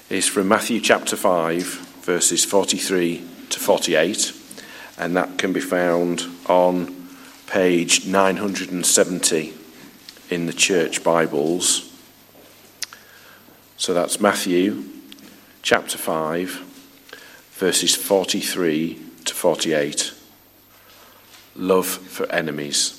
is from Matthew chapter 5, verses 43 to 48, and that can be found on page 970 in the church Bibles. So that's Matthew chapter 5, verses 43 to 48. Love for enemies.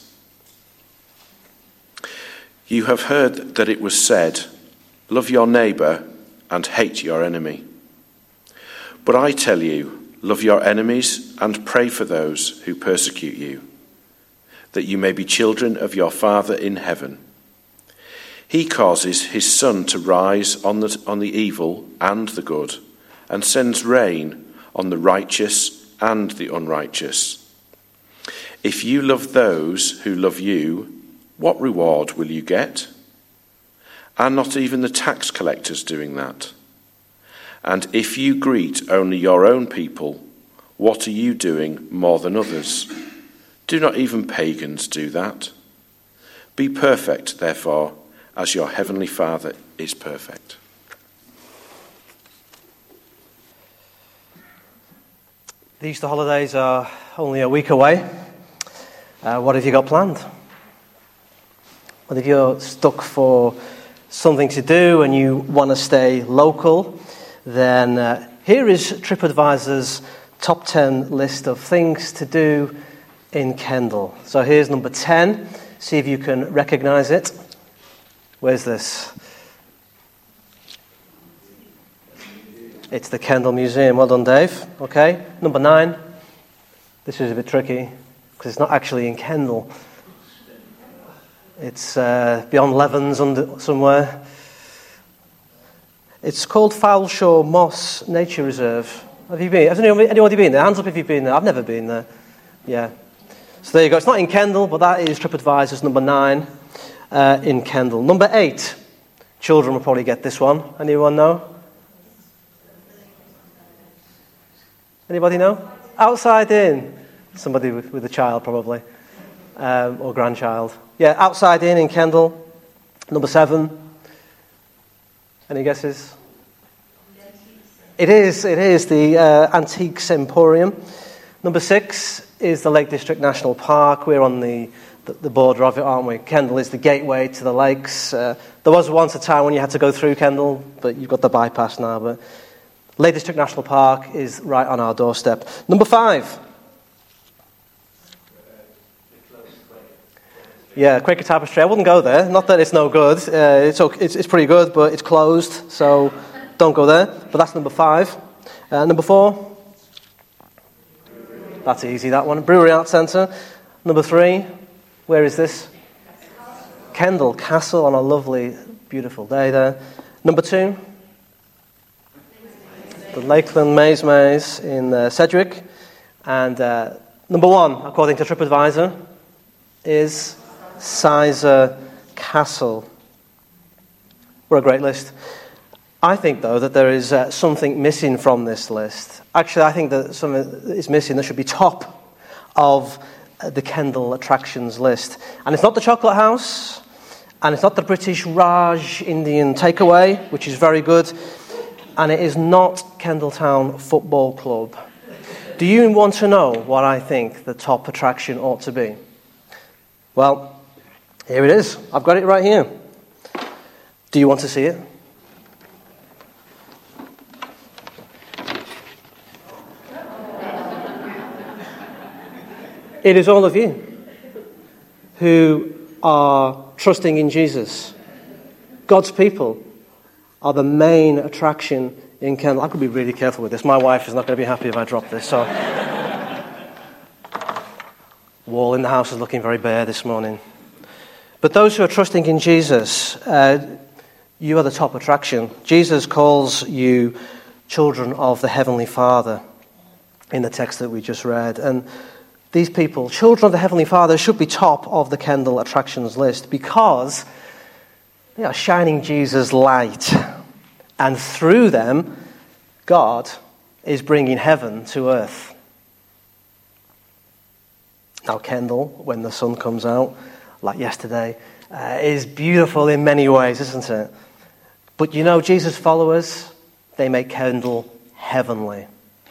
You have heard that it was said, love your neighbour and hate your enemy. But I tell you, love your enemies and pray for those who persecute you, that you may be children of your Father in heaven. He causes his sun to rise on the evil and the good, and sends rain on the righteous and the unrighteous. If you love those who love you, what reward will you get? Are not even the tax collectors doing that? And if you greet only your own people, what are you doing more than others? Do not even pagans do that? Be perfect, therefore, as your heavenly Father is perfect. The Easter holidays are only a week away. What have you got planned? What if you're stuck for something to do and you want to stay local? Then here is TripAdvisor's top 10 list of things to do in Kendal. So here's number 10. See if you can recognise it. Where's this? It's the Kendal Museum. Well done, Dave. Okay. Number 9. This is a bit tricky because it's not actually in Kendal. It's beyond Levens somewhere. It's called Foulshaw Moss Nature Reserve. Have you been? Has anybody been there? Hands up if you've been there. I've never been there. Yeah. So there you go. It's not in Kendal, but that is TripAdvisor's number 9 in Kendal. Number 8. Children will probably get this one. Anyone know? Anybody know? Outside In. Somebody with a child probably. Or grandchild. Yeah, Outside In Kendal. Number 7. Any guesses? It is the Antiques Emporium. Number 6 is the Lake District National Park. We're on the border of it, aren't we? Kendal is the gateway to the lakes. There was once a time when you had to go through Kendal, but you've got the bypass now. But Lake District National Park is right on our doorstep. Number 5. Yeah, Quaker Tapestry. I wouldn't go there. Not that it's no good. It's pretty good, but it's closed, so don't go there. But that's number 5. Number 4. That's easy, that one. Brewery Arts Centre. Number 3. Where is this? Kendal Castle on a lovely, beautiful day there. Number 2. The Lakeland Maze in Sedgwick. And number 1, according to TripAdvisor, is Sizer Castle. What a great list. I think, though, that there is something missing from this list. Actually, I think that something is missing that should be top of the Kendal attractions list. And it's not the Chocolate House, and it's not the British Raj Indian Takeaway, which is very good, and it is not Kendal Town Football Club. Do you want to know what I think the top attraction ought to be? Well, here it is. I've got it right here. Do you want to see it? It is all of you who are trusting in Jesus. God's people are the main attraction in Kendal. I could be really careful with this. My wife is not going to be happy if I drop this. So, wall in the house is looking very bare this morning. But those who are trusting in Jesus, you are the top attraction. Jesus calls you children of the Heavenly Father in the text that we just read. And these people, children of the Heavenly Father, should be top of the Kendal attractions list because they are shining Jesus' light. And through them, God is bringing heaven to earth. Now, Kendal, when the sun comes out, like yesterday, is beautiful in many ways, isn't it? But you know, Jesus' followers they may kindle heavenly.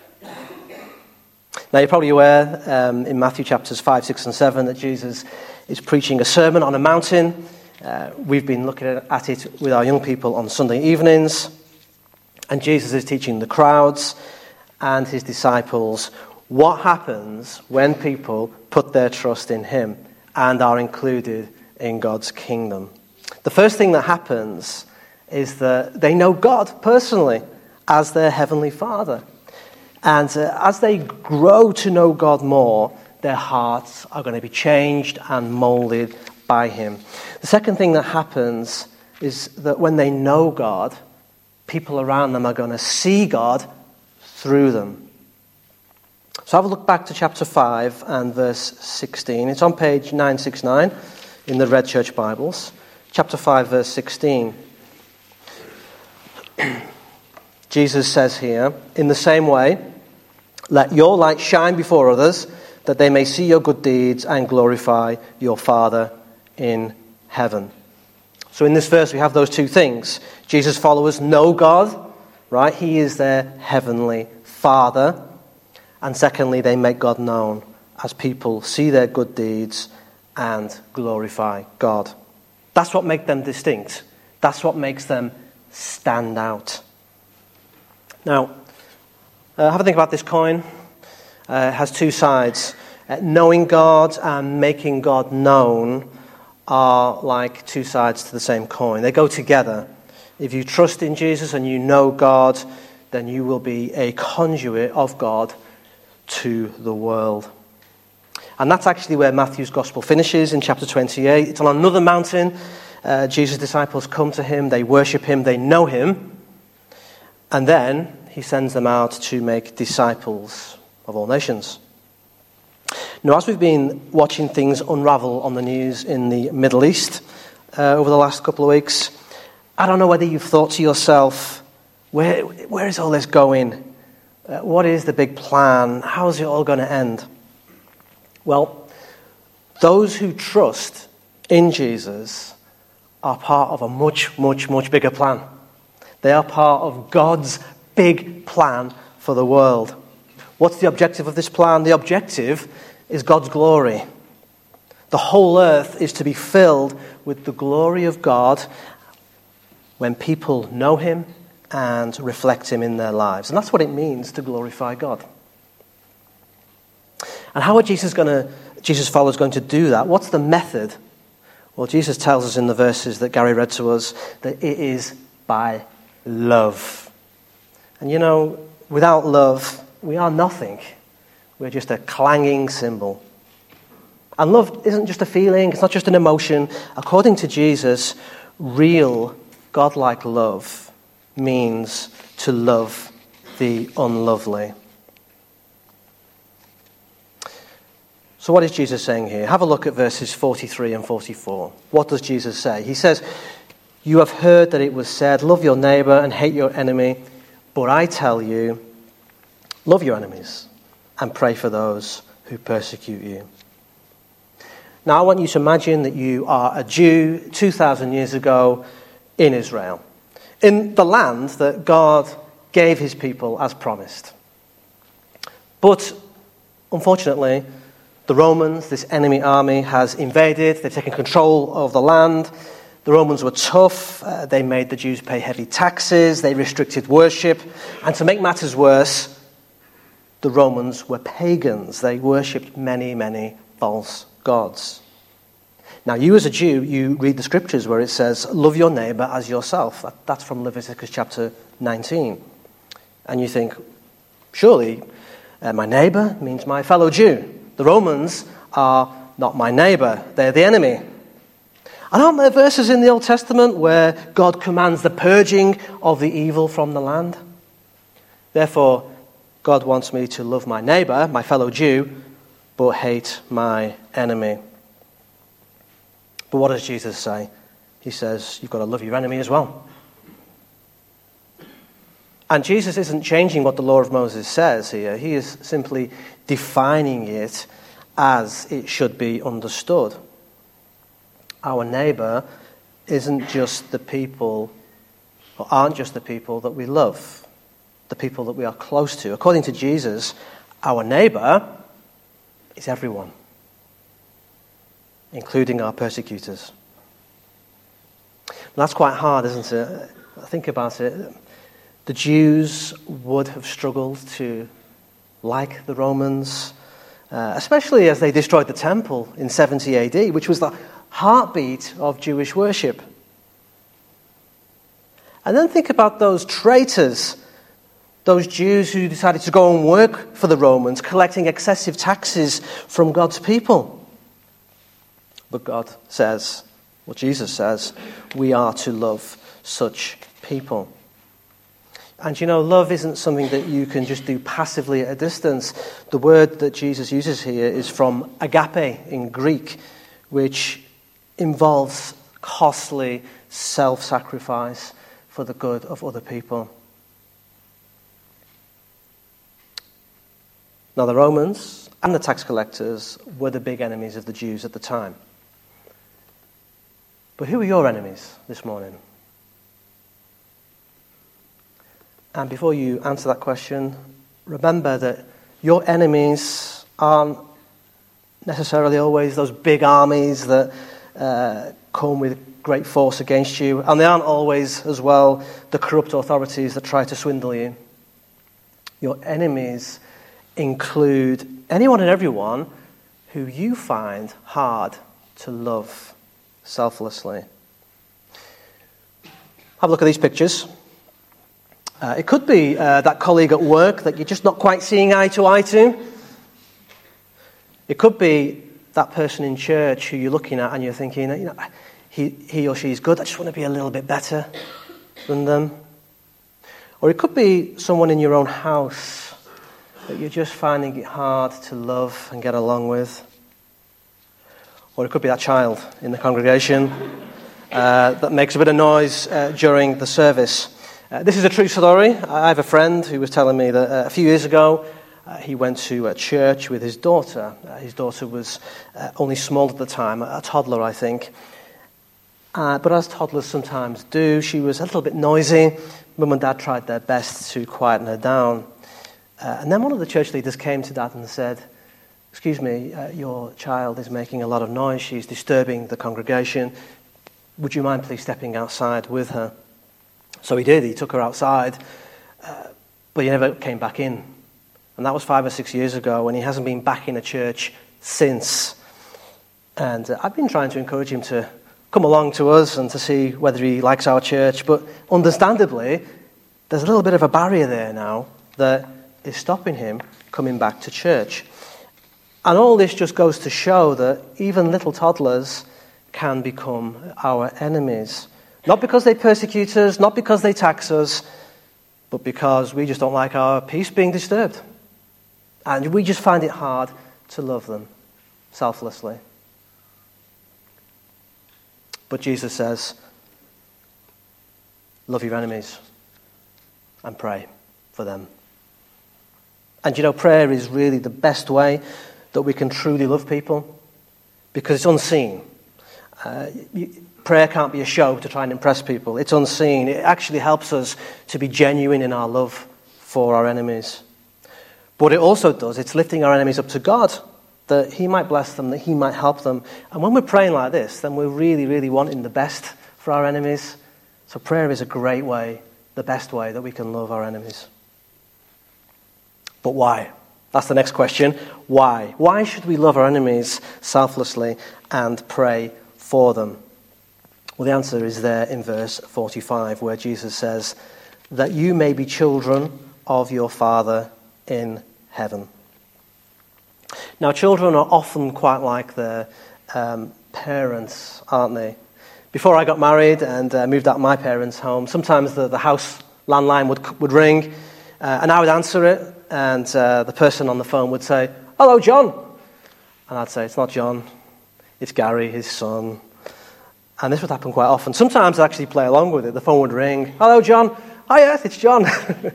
Now, you're probably aware in Matthew chapters 5, 6, and 7 that Jesus is preaching a sermon on a mountain. We've been looking at it with our young people on Sunday evenings. And Jesus is teaching the crowds and his disciples what happens when people put their trust in him and are included in God's kingdom. The first thing that happens is that they know God personally as their heavenly Father. And as they grow to know God more, their hearts are going to be changed and molded by him. The second thing that happens is that when they know God, people around them are going to see God through them. So have a look back to chapter 5 and verse 16. It's on page 969 in the Red Church Bibles. Chapter 5, verse 16. Jesus says here, in the same way, let your light shine before others, that they may see your good deeds and glorify your Father in heaven. So in this verse we have those two things. Jesus' followers know God, right? He is their heavenly Father. And secondly, they make God known as people see their good deeds and glorify God. That's what makes them distinct. That's what makes them stand out. Now, have a think about this coin. It has two sides. Knowing God and making God known are like two sides to the same coin. They go together. If you trust in Jesus and you know God, then you will be a conduit of God to the world. And that's actually where Matthew's gospel finishes in chapter 28. It's on another mountain. Jesus' disciples come to him, they worship him, they know him, and then he sends them out to make disciples of all nations. Now, as we've been watching things unravel on the news in the Middle East over the last couple of weeks, I don't know whether you've thought to yourself, where is all this going? What is the big plan? How is it all going to end? Well, those who trust in Jesus are part of a much, much, much bigger plan. They are part of God's big plan for the world. What's the objective of this plan? The objective is God's glory. The whole earth is to be filled with the glory of God when people know him and reflect him in their lives. And that's what it means to glorify God. And how are Jesus' followers going to do that? What's the method? Well, Jesus tells us in the verses that Gary read to us that it is by love. And you know, without love, we are nothing. We're just a clanging cymbal. And love isn't just a feeling, it's not just an emotion. According to Jesus, real godlike love means to love the unlovely. So what is Jesus saying here? Have a look at verses 43 and 44. What does Jesus say? He says, you have heard that it was said, love your neighbor and hate your enemy. But I tell you, love your enemies and pray for those who persecute you. Now, I want you to imagine that you are a Jew 2,000 years ago in Israel, in the land that God gave his people as promised. But, unfortunately, the Romans, this enemy army, has invaded. They've taken control of the land. The Romans were tough. They made the Jews pay heavy taxes. They restricted worship. And to make matters worse, the Romans were pagans. They worshipped many, many false gods. Now, you as a Jew, you read the scriptures where it says, love your neighbor as yourself. That's from Leviticus chapter 19. And you think, surely my neighbor means my fellow Jew. The Romans are not my neighbor. They're the enemy. And aren't there verses in the Old Testament where God commands the purging of the evil from the land? Therefore, God wants me to love my neighbor, my fellow Jew, but hate my enemy. But what does Jesus say? He says, you've got to love your enemy as well. And Jesus isn't changing what the law of Moses says here. He is simply defining it as it should be understood. Our neighbor isn't just the people, or aren't just the people that we love. the people that we are close to. According to Jesus, our neighbour is everyone, including our persecutors. And that's quite hard, isn't it? Think about it. The Jews would have struggled to like the Romans, especially as they destroyed the temple in 70 AD, which was the heartbeat of Jewish worship. And then think about those traitors, those Jews who decided to go and work for the Romans, collecting excessive taxes from God's people. But God says, well, Jesus says, we are to love such people. And love isn't something that you can just do passively at a distance. The word that Jesus uses here is from agape in Greek, which involves costly self-sacrifice for the good of other people. Now, the Romans and the tax collectors were the big enemies of the Jews at the time. But who are your enemies this morning? And before you answer that question, remember that your enemies aren't necessarily always those big armies that come with great force against you, and they aren't always, as well, the corrupt authorities that try to swindle you. Your enemies include anyone and everyone who you find hard to love selflessly. Have a look at these pictures. It could be that colleague at work that you're just not quite seeing eye to eye to. It could be that person in church who you're looking at and you're thinking, he or she is good, I just want to be a little bit better than them. Or it could be someone in your own house that you're just finding it hard to love and get along with. Or it could be that child in the congregation that makes a bit of noise during the service. This is a true story. I have a friend who was telling me that a few years ago he went to a church with his daughter. His daughter was only small at the time, a toddler, I think. But as toddlers sometimes do, she was a little bit noisy. Mum and Dad tried their best to quieten her down. And then one of the church leaders came to Dad and said, "Excuse me, your child is making a lot of noise. She's disturbing the congregation. Would you mind please stepping outside with her?" So he did. He took her outside, but he never came back in. And that was 5 or 6 years ago, and he hasn't been back in a church since. And I've been trying to encourage him to come along to us and to see whether he likes our church. But understandably, there's a little bit of a barrier there now that is stopping him coming back to church. And all this just goes to show that even little toddlers can become our enemies. Not because they persecute us, not because they tax us, but because we just don't like our peace being disturbed. And we just find it hard to love them selflessly. But Jesus says, love your enemies and pray for them. And prayer is really the best way that we can truly love people because it's unseen. Prayer can't be a show to try and impress people. It's unseen. It actually helps us to be genuine in our love for our enemies. But what it also does, it's lifting our enemies up to God, that he might bless them, that he might help them. And when we're praying like this, then we're really, really wanting the best for our enemies. So prayer is a great way, the best way that we can love our enemies. But why? That's the next question. Why? Why should we love our enemies selflessly and pray for them? Well, the answer is there in verse 45, where Jesus says, that you may be children of your Father in heaven. Now, children are often quite like their parents, aren't they? Before I got married and moved out of my parents' home, sometimes the house landline would ring, and I would answer it, and the person on the phone would say, "Hello, John." And I'd say, "It's not John, it's Gary, his son." And this would happen quite often. Sometimes I'd actually play along with it. The phone would ring. "Hello, John." "Oh, yes, it's John."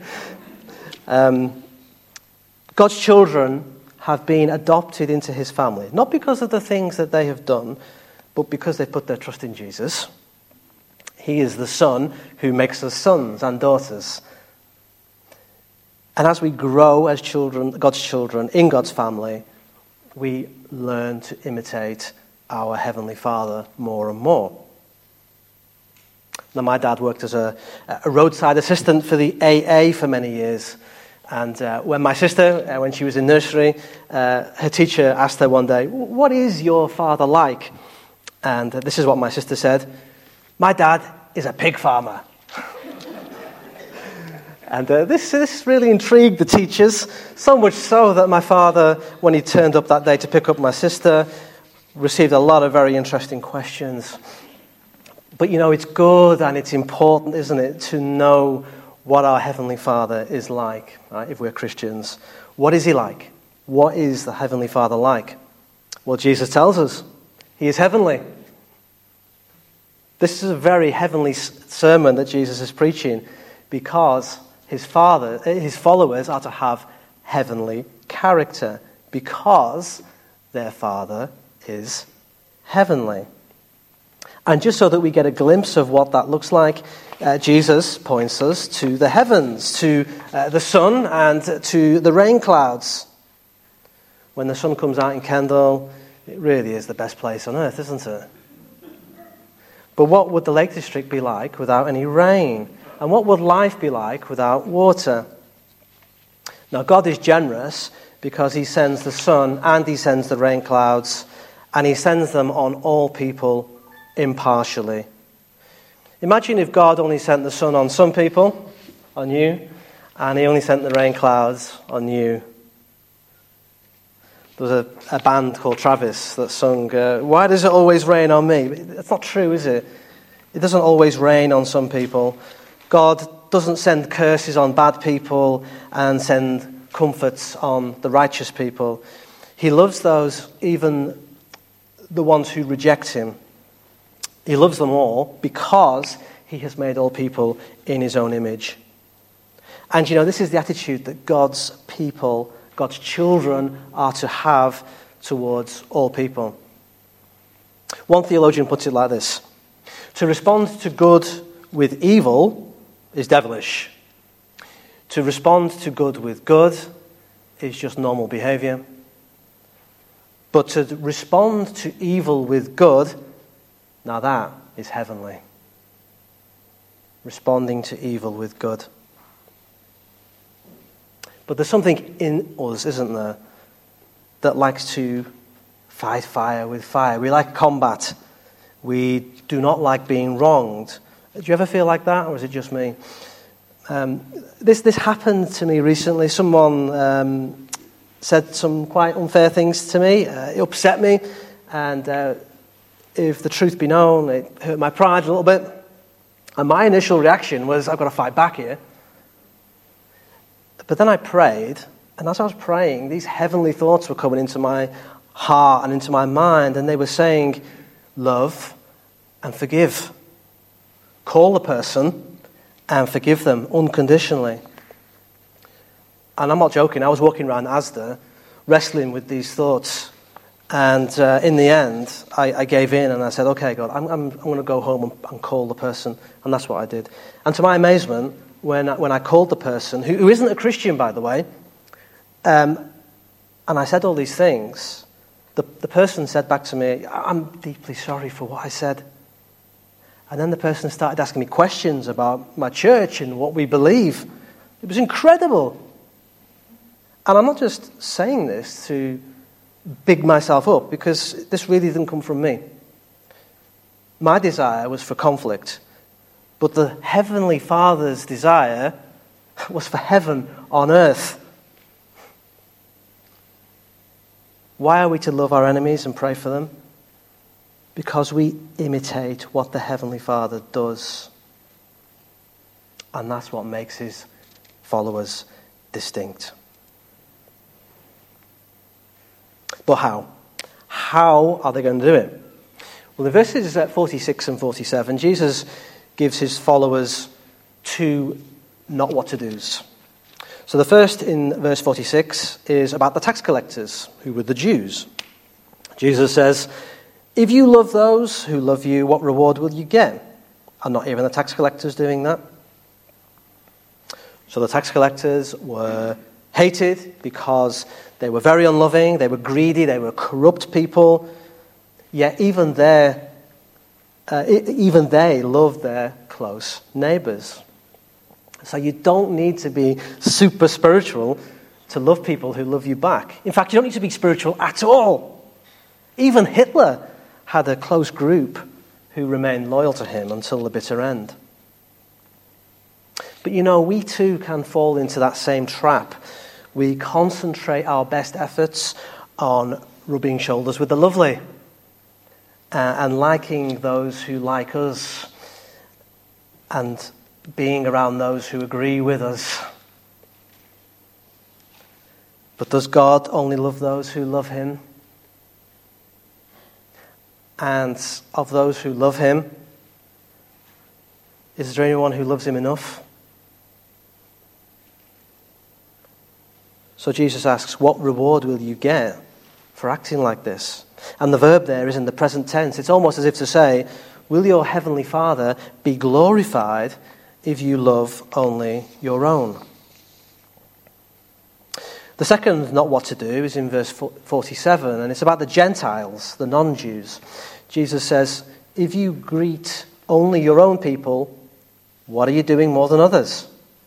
God's children have been adopted into his family, not because of the things that they have done, but because they put their trust in Jesus. He is the Son who makes us sons and daughters. And as we grow as children, God's children, in God's family, we learn to imitate our Heavenly Father more and more. Now, my dad worked as a roadside assistant for the AA for many years. And when my sister, when she was in nursery, her teacher asked her one day, "What is your father like?" And this is what my sister said: "My dad is a pig farmer." And this really intrigued the teachers, so much so that my father, when he turned up that day to pick up my sister, received a lot of very interesting questions. But, it's good and it's important, isn't it, to know what our Heavenly Father is like, right, if we're Christians. What is he like? What is the Heavenly Father like? Well, Jesus tells us. He is heavenly. This is a very heavenly sermon that Jesus is preaching, because his followers are to have heavenly character, because their Father is heavenly. And just so that we get a glimpse of what that looks like, Jesus points us to the heavens, to the sun and to the rain clouds. When the sun comes out in Kendal, it really is the best place on earth, isn't it? But what would the Lake District be like without any rain? And what would life be like without water? Now, God is generous because he sends the sun and he sends the rain clouds, and he sends them on all people impartially. Imagine if God only sent the sun on some people, on you, and he only sent the rain clouds on you. There was a band called Travis that sung, "Why does it always rain on me?" That's not true, is it? It doesn't always rain on some people. God doesn't send curses on bad people and send comforts on the righteous people. He loves those, even the ones who reject him. He loves them all because he has made all people in his own image. And this is the attitude that God's people, God's children, are to have towards all people. One theologian puts it like this: to respond to good with evil is devilish. To respond to good with good is just normal behavior. But to respond to evil with good, now that is heavenly. Responding to evil with good. But there's something in us, isn't there, that likes to fight fire with fire. We like combat. We do not like being wronged. Do you ever feel like that, or is it just me? This happened to me recently. Someone said some quite unfair things to me. It upset me, and if the truth be known, it hurt my pride a little bit. And my initial reaction was, I've got to fight back here. But then I prayed, and as I was praying, these heavenly thoughts were coming into my heart and into my mind, and they were saying, love and forgive. Call the person and forgive them unconditionally. And I'm not joking, I was walking around Asda, wrestling with these thoughts. And in the end, I gave in and I said, okay, God, I'm going to go home and call the person. And that's what I did. And to my amazement, when I called the person, who isn't a Christian, by the way, and I said all these things, the person said back to me, I'm deeply sorry for what I said. And then the person started asking me questions about my church and what we believe. It was incredible. And I'm not just saying this to big myself up, because this really didn't come from me. My desire was for conflict, but the Heavenly Father's desire was for heaven on earth. Why are we to love our enemies and pray for them? Because we imitate what the Heavenly Father does. And that's what makes his followers distinct. But how? How are they going to do it? Well, in verses 46 and 47, Jesus gives his followers two not what to do's. So the first in verse 46 is about the tax collectors, who were the Jews. Jesus says, if you love those who love you, what reward will you get? Are not even the tax collectors doing that? So the tax collectors were hated because they were very unloving, they were greedy, they were corrupt people. Yet even they loved their close neighbours. So you don't need to be super spiritual to love people who love you back. In fact, you don't need to be spiritual at all. Even Hitler had a close group who remained loyal to him until the bitter end. But we too can fall into that same trap. We concentrate our best efforts on rubbing shoulders with the lovely and liking those who like us and being around those who agree with us. But does God only love those who love him? And of those who love him, is there anyone who loves him enough? So Jesus asks, what reward will you get for acting like this? And the verb there is in the present tense. It's almost as if to say, will your heavenly Father be glorified if you love only your own? The second not what to do is in verse 47, and it's about the Gentiles, the non-Jews. Jesus says, if you greet only your own people, what are you doing more than others?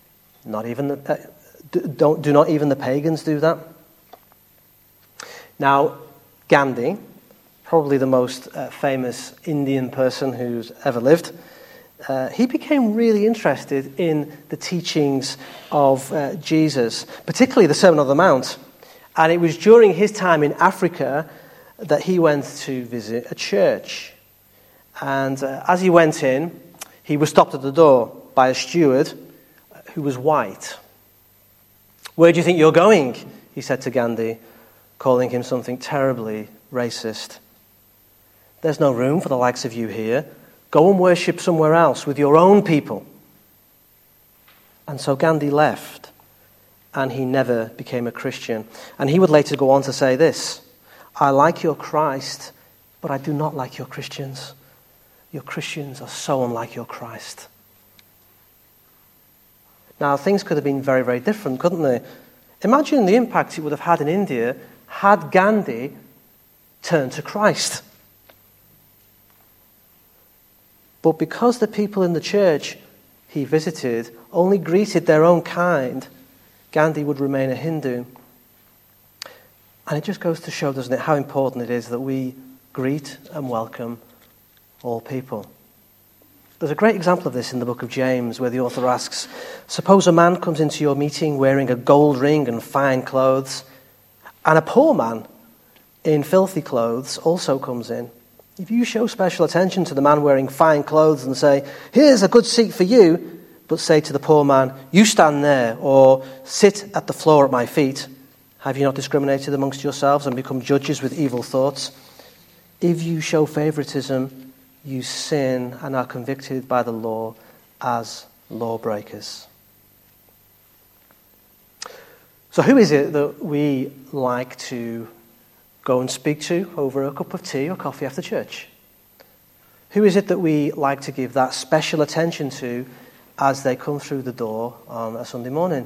Do not even the pagans do that? Now, Gandhi, probably the most famous Indian person who's ever lived, he became really interested in the teachings of Jesus, particularly the Sermon on the Mount. And it was during his time in Africa that he went to visit a church. And as he went in, he was stopped at the door by a steward who was white. "Where do you think you're going?" he said to Gandhi, calling him something terribly racist. "There's no room for the likes of you here. Go and worship somewhere else with your own people." And so Gandhi left, and he never became a Christian. And he would later go on to say this, "I like your Christ, but I do not like your Christians. Your Christians are so unlike your Christ." Now, things could have been very, very different, couldn't they? Imagine the impact it would have had in India had Gandhi turned to Christ. But because the people in the church he visited only greeted their own kind, Gandhi would remain a Hindu. And it just goes to show, doesn't it, how important it is that we greet and welcome all people. There's a great example of this in the book of James, where the author asks, suppose a man comes into your meeting wearing a gold ring and fine clothes, and a poor man in filthy clothes also comes in. If you show special attention to the man wearing fine clothes and say, here's a good seat for you, but say to the poor man, you stand there, or sit at the floor at my feet, have you not discriminated amongst yourselves and become judges with evil thoughts? If you show favoritism, you sin and are convicted by the law as lawbreakers. So who is it that we like to go and speak to over a cup of tea or coffee after church? Who is it that we like to give that special attention to as they come through the door on a Sunday morning?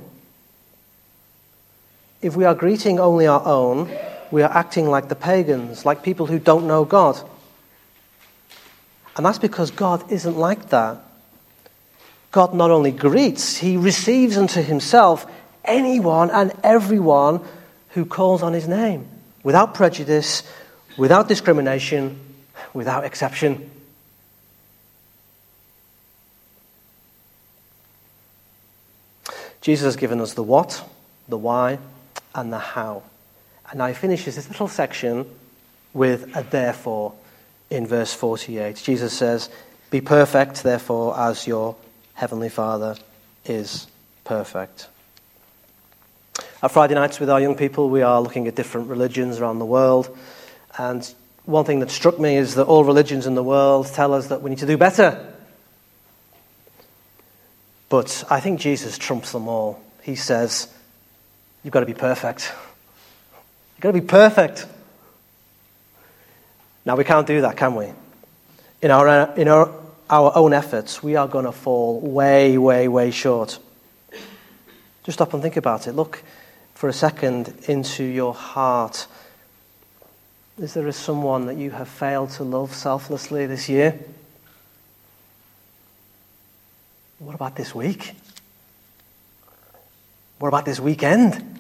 If we are greeting only our own, we are acting like the pagans, like people who don't know God. And that's because God isn't like that. God not only greets, he receives unto himself anyone and everyone who calls on his name, without prejudice, without discrimination, without exception. Jesus has given us the what, the why, and the how. And now he finishes this little section with a therefore in verse 48. Jesus says, be perfect, therefore, as your heavenly Father is perfect. At Friday nights with our young people, we are looking at different religions around the world. And one thing that struck me is that all religions in the world tell us that we need to do better. But I think Jesus trumps them all. He says, you've got to be perfect. You've got to be perfect. Now, we can't do that, can we? In our own efforts, we are going to fall way, way, way short. Just stop and think about it. Look for a second into your heart. Is there someone that you have failed to love selflessly this year? What about this week? What about this weekend?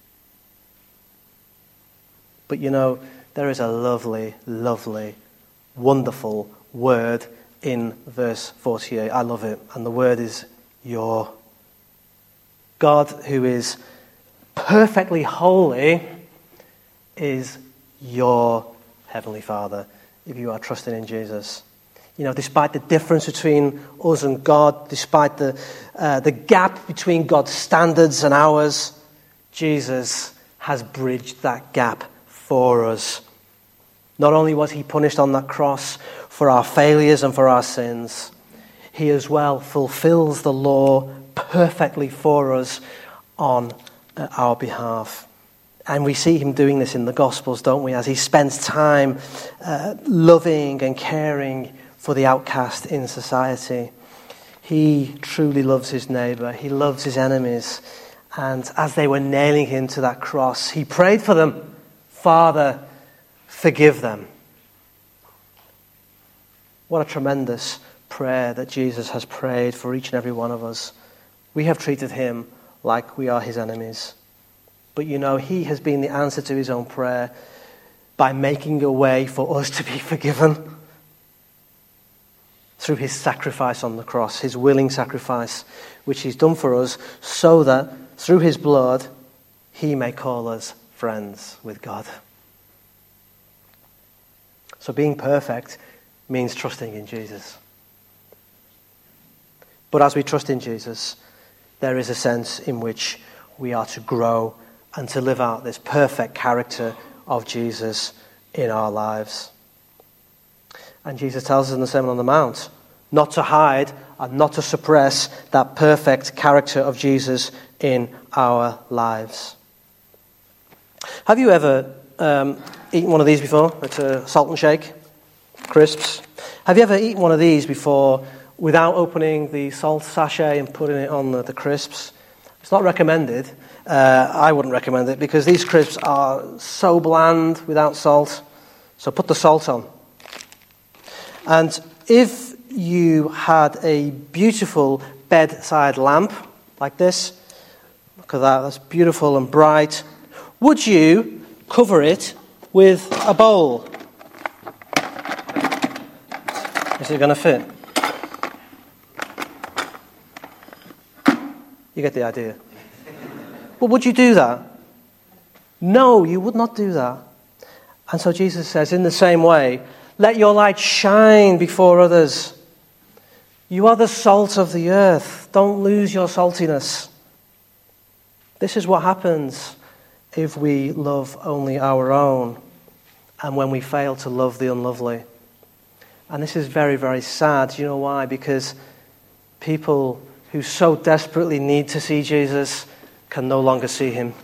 But there is a lovely, lovely, wonderful word in verse 48. I love it. And the word is your. God, who is perfectly holy, is your Heavenly Father, if you are trusting in Jesus. Despite the difference between us and God, despite the gap between God's standards and ours, Jesus has bridged that gap for us. Not only was he punished on that cross for our failures and for our sins, he as well fulfills the law perfectly for us on our behalf. And we see him doing this in the Gospels, don't we, as he spends time loving and caring for the outcast in society. He truly loves his neighbour. He loves his enemies. And as they were nailing him to that cross, he prayed for them, Father, forgive them. What a tremendous prayer that Jesus has prayed for each and every one of us. We have treated him like we are his enemies. But he has been the answer to his own prayer by making a way for us to be forgiven through his sacrifice on the cross, his willing sacrifice, which he's done for us, so that through his blood, he may call us friends with God. So being perfect means trusting in Jesus. But as we trust in Jesus, there is a sense in which we are to grow and to live out this perfect character of Jesus in our lives. And Jesus tells us in the Sermon on the Mount not to hide and not to suppress that perfect character of Jesus in our lives. Have you ever eaten one of these before? It's a Salt and Shake, crisps. Have you ever eaten one of these before without opening the salt sachet and putting it on the crisps? It's not recommended. I wouldn't recommend it because these crisps are so bland without salt. So put the salt on. And if you had a beautiful bedside lamp like this, look at that, that's beautiful and bright, would you cover it with a bowl? Is it going to fit? You get the idea. But would you do that? No, you would not do that. And so Jesus says, in the same way, let your light shine before others. You are the salt of the earth. Don't lose your saltiness. This is what happens if we love only our own and when we fail to love the unlovely. And this is very, very sad. Do you know why? Because people who so desperately need to see Jesus can no longer see him.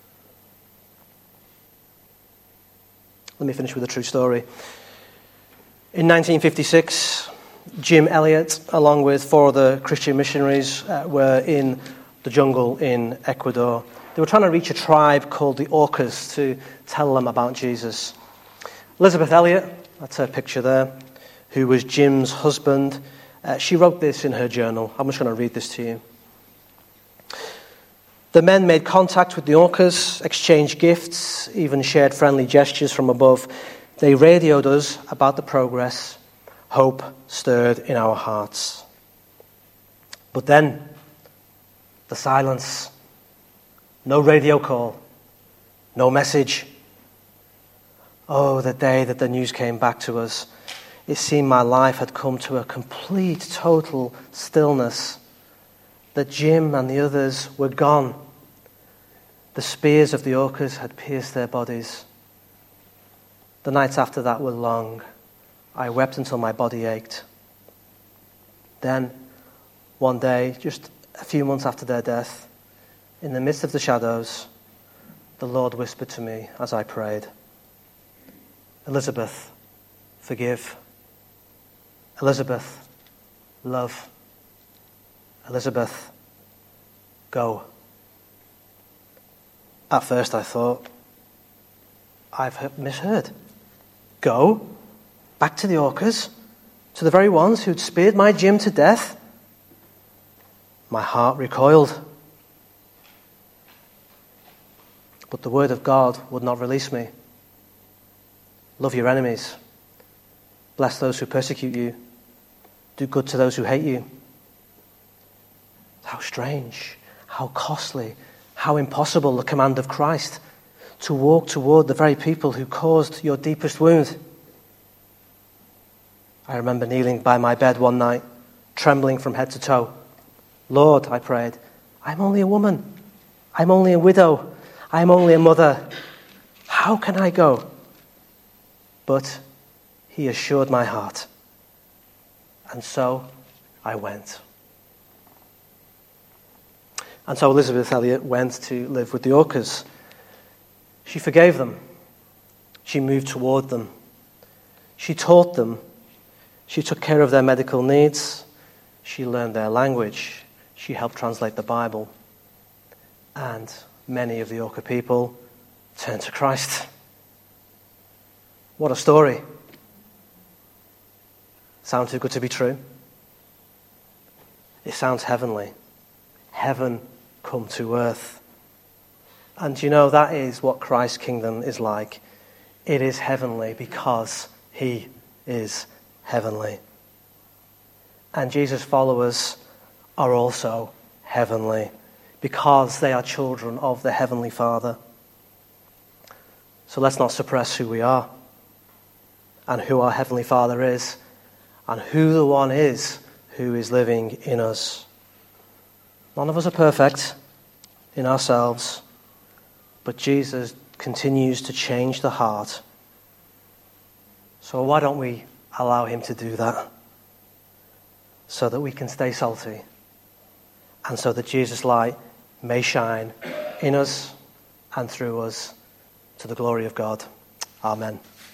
Let me finish with a true story. In 1956, Jim Elliot, along with 4 other Christian missionaries, were in the jungle in Ecuador. They were trying to reach a tribe called the Orcas to tell them about Jesus. Elizabeth Elliot, that's her picture there, who was Jim's husband, she wrote this in her journal. I'm just going to read this to you. The men made contact with the Orcas, exchanged gifts, even shared friendly gestures from above. They radioed us about the progress. Hope stirred in our hearts. But then, the silence. No radio call. No message. Oh, the day that the news came back to us. It seemed my life had come to a complete, total stillness. That Jim and the others were gone. The spears of the Orcas had pierced their bodies. The nights after that were long. I wept until my body ached. Then, one day, just a few months after their death, in the midst of the shadows, the Lord whispered to me as I prayed, Elizabeth, forgive. Elizabeth, love. Elizabeth, go. At first I thought, I've misheard. Go back to the Orcas, to the very ones who'd speared my Jim to death? My heart recoiled. But the word of God would not release me. Love your enemies. Bless those who persecute you. Do good to those who hate you. How strange, how costly, how impossible the command of Christ to walk toward the very people who caused your deepest wound. I remember kneeling by my bed one night, trembling from head to toe. Lord, I prayed, I'm only a woman. I'm only a widow. I'm only a mother. How can I go? But he assured my heart. And so I went. And so Elizabeth Elliot went to live with the Orcas. She forgave them. She moved toward them. She taught them. She took care of their medical needs. She learned their language. She helped translate the Bible. And many of the Orca people turned to Christ. What a story. Sound too good to be true? It sounds heavenly. Heaven come to earth. And you know, that is what Christ's kingdom is like. It is heavenly because he is heavenly. And Jesus' followers are also heavenly because they are children of the Heavenly Father. So let's not suppress who we are and who our Heavenly Father is and who the one is who is living in us. None of us are perfect in ourselves, but Jesus continues to change the heart. So why don't we allow him to do that so that we can stay salty and so that Jesus' light may shine in us and through us to the glory of God. Amen.